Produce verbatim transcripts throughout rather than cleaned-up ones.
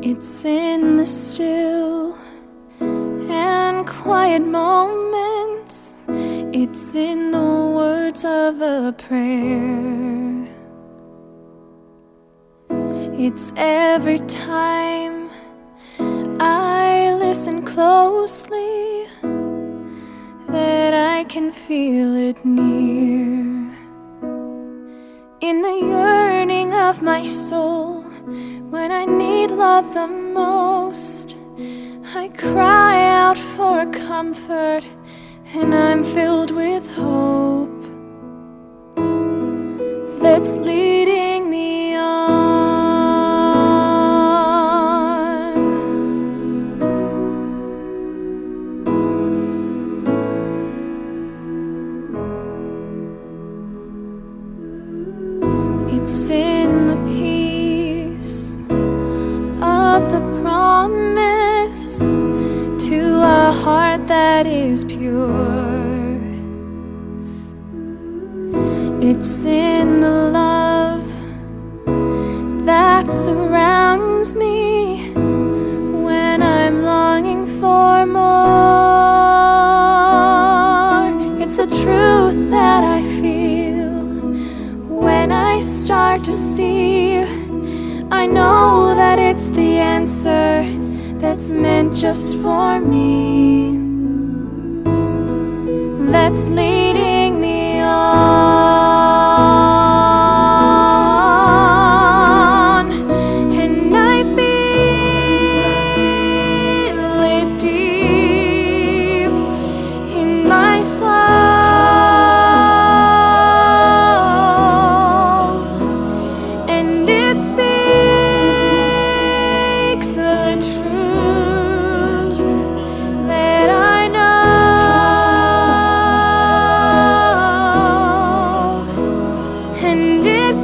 It's in the still and quiet moments. It's in the words of a prayer. It's every time I listen closely that I can feel it near. In the yearning of my soul, when I need love the most, I cry out for comfort, and I'm filled with hope that's leading me on. It's in the peace of the promise to a heart that is pure. It's in the love that surrounds me when I'm longing for more. It's a truth that I feel when I start to see. I know that it's the answer that's meant just for me, that's leading me on. And I feel it deep in my soul, and it speaks the truth that I know, and it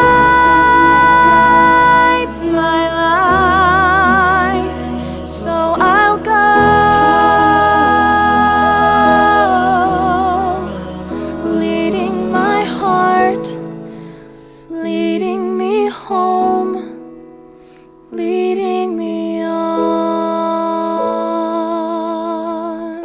guides my life. So I'll go, leading my heart, leading me home, leading me on.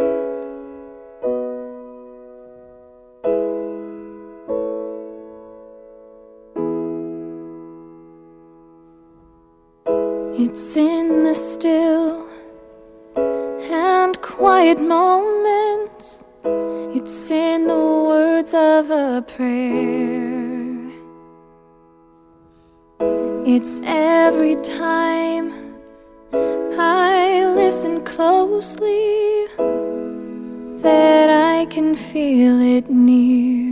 It's in the still and quiet moments. It's in the words of a prayer. It's every time I listen closely that I can feel it near.